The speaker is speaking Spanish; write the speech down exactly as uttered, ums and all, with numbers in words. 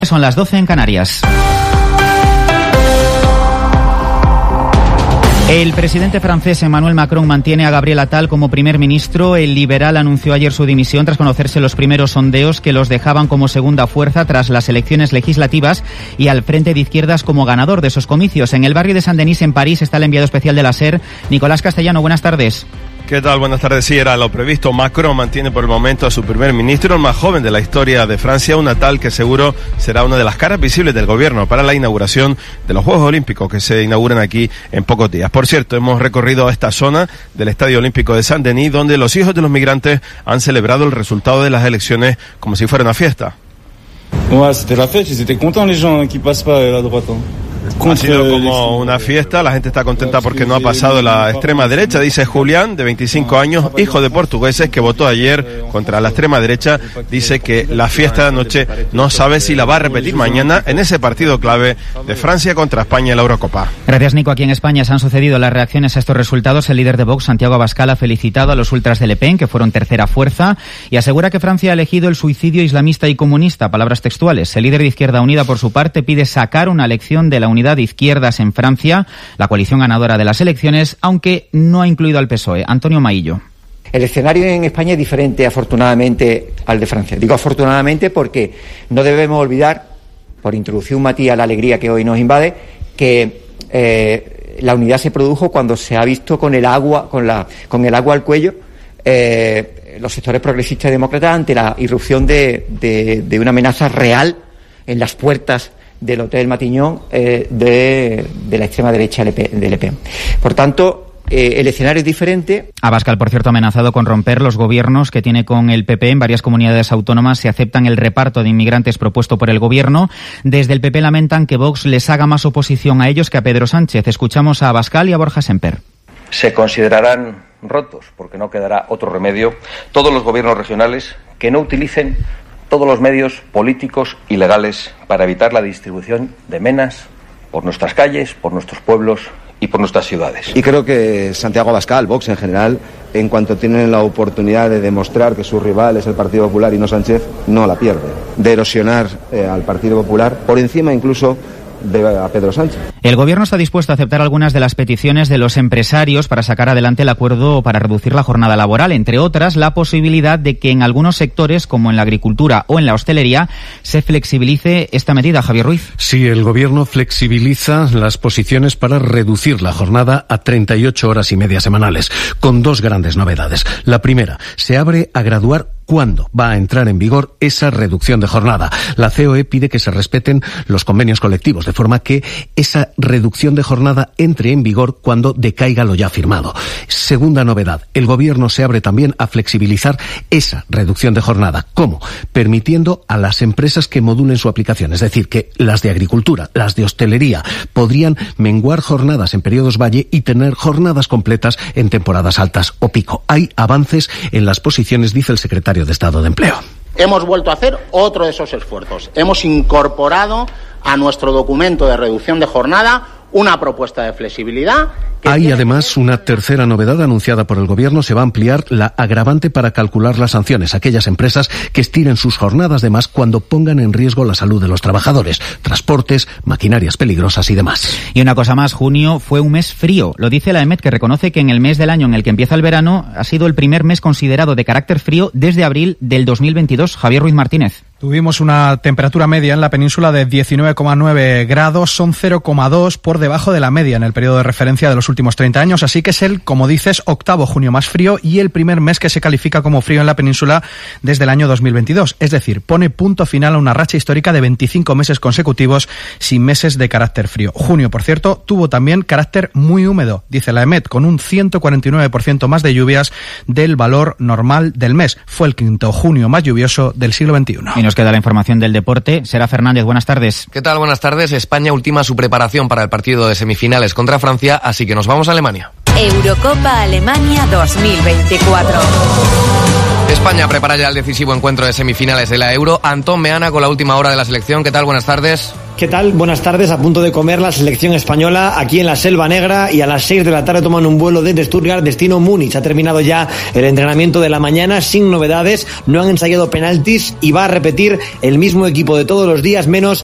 Son las doce en Canarias. El presidente francés Emmanuel Macron mantiene a Gabriel Attal como primer ministro. El liberal anunció ayer su dimisión tras conocerse los primeros sondeos que los dejaban como segunda fuerza tras las elecciones legislativas y al frente de izquierdas como ganador de esos comicios. En el barrio de Saint-Denis, en París, está el enviado especial de la SER, Nicolás Castellano. Buenas tardes. ¿Qué tal? Buenas tardes. Sí, era lo previsto. Macron mantiene por el momento a su primer ministro, el más joven de la historia de Francia, un Attal que seguro será una de las caras visibles del gobierno para la inauguración de los Juegos Olímpicos que se inauguran aquí en pocos días. Por cierto, hemos recorrido esta zona del Estadio Olímpico de Saint-Denis, donde los hijos de los migrantes han celebrado el resultado de las elecciones como si fuera una fiesta. Ouais, c'était la fête, ils étaient contents les gens qui passent pas à droite. Ha sido como una fiesta, la gente está contenta porque no ha pasado la extrema derecha, dice Julián, de veinticinco años, hijo de portugueses, que votó ayer contra la extrema derecha. Dice que la fiesta de anoche no sabe si la va a repetir mañana en ese partido clave de Francia contra España en la Eurocopa. Gracias, Nico. Aquí en España se han sucedido las reacciones a estos resultados. El líder de Vox, Santiago Abascal, ha felicitado a los ultras de Le Pen, que fueron tercera fuerza, y asegura que Francia ha elegido el suicidio islamista y comunista, palabras textuales. El líder de Izquierda Unida, por su parte, pide sacar una lección de la unidad de izquierdas en Francia, la coalición ganadora de las elecciones, aunque no ha incluido al P S O E. Antonio Maillo. El escenario en España es diferente, afortunadamente, al de Francia. Digo afortunadamente porque no debemos olvidar, por introducir un matiz a la alegría que hoy nos invade, que eh, la unidad se produjo cuando se ha visto con el agua, con la, con el agua al cuello, eh, los sectores progresistas y demócratas ante la irrupción de, de, de una amenaza real en las puertas del Hotel Matignon eh, de, de la extrema derecha de Le Pen. Por tanto, eh, el escenario es diferente. Abascal, por cierto, ha amenazado con romper los gobiernos que tiene con el P P en varias comunidades autónomas si aceptan el reparto de inmigrantes propuesto por el gobierno. Desde el P P lamentan que Vox les haga más oposición a ellos que a Pedro Sánchez. Escuchamos a Abascal y a Borja Semper. Se considerarán rotos, porque no quedará otro remedio, todos los gobiernos regionales que no utilicen todos los medios políticos y legales para evitar la distribución de menas por nuestras calles, por nuestros pueblos y por nuestras ciudades. Y creo que Santiago Abascal, Vox en general, en cuanto tienen la oportunidad de demostrar que su rival es el Partido Popular y no Sánchez, no la pierde. De erosionar eh, al Partido Popular, por encima incluso de a Pedro Sánchez. El gobierno está dispuesto a aceptar algunas de las peticiones de los empresarios para sacar adelante el acuerdo para reducir la jornada laboral, entre otras la posibilidad de que en algunos sectores, como en la agricultura o en la hostelería, se flexibilice esta medida. Javier Ruiz. Sí, el gobierno flexibiliza las posiciones para reducir la jornada a treinta y ocho horas y media semanales, con dos grandes novedades. La primera, se abre a graduar cuándo va a entrar en vigor esa reducción de jornada. La C O E pide que se respeten los convenios colectivos, de forma que esa reducción de jornada entre en vigor cuando decaiga lo ya firmado. Segunda novedad, el gobierno se abre también a flexibilizar esa reducción de jornada. ¿Cómo? Permitiendo a las empresas que modulen su aplicación, es decir, que las de agricultura, las de hostelería, podrían menguar jornadas en periodos valle y tener jornadas completas en temporadas altas o pico. Hay avances en las posiciones, dice el secretario de Estado de Empleo. Hemos vuelto a hacer otro de esos esfuerzos. Hemos incorporado a nuestro documento de reducción de jornada una propuesta de flexibilidad. Hay además una tercera novedad anunciada por el gobierno. Se va a ampliar la agravante para calcular las sanciones a aquellas empresas que estiren sus jornadas de más cuando pongan en riesgo la salud de los trabajadores, transportes, maquinarias peligrosas y demás. Y una cosa más, junio fue un mes frío. Lo dice la EMET, que reconoce que en el mes del año en el que empieza el verano ha sido el primer mes considerado de carácter frío desde abril del dos mil veintidós. Javier Ruiz Martínez. Tuvimos una temperatura media en la península de diecinueve coma nueve grados, son cero coma dos por debajo de la media en el periodo de referencia de los últimos treinta años, así que es el, como dices, octavo junio más frío y el primer mes que se califica como frío en la península desde el año dos mil veintidós. Es decir, pone punto final a una racha histórica de veinticinco meses consecutivos sin meses de carácter frío. Junio, por cierto, tuvo también carácter muy húmedo, dice la EMET, con un ciento cuarenta y nueve por ciento más de lluvias del valor normal del mes. Fue el quinto junio más lluvioso del siglo veintiuno. Y nos queda la información del deporte. Sera Fernández, buenas tardes. ¿Qué tal? Buenas tardes. España ultima su preparación para el partido de semifinales contra Francia, así que nos vamos a Alemania. Eurocopa Alemania dos mil veinticuatro. España prepara ya el decisivo encuentro de semifinales de la Euro. Antón Meana con la última hora de la selección. ¿Qué tal? Buenas tardes. ¿Qué tal? Buenas tardes. A punto de comer la selección española aquí en la Selva Negra, y a las seis de la tarde toman un vuelo desde Stuttgart destino Múnich. Ha terminado ya el entrenamiento de la mañana sin novedades, no han ensayado penaltis y va a repetir el mismo equipo de todos los días menos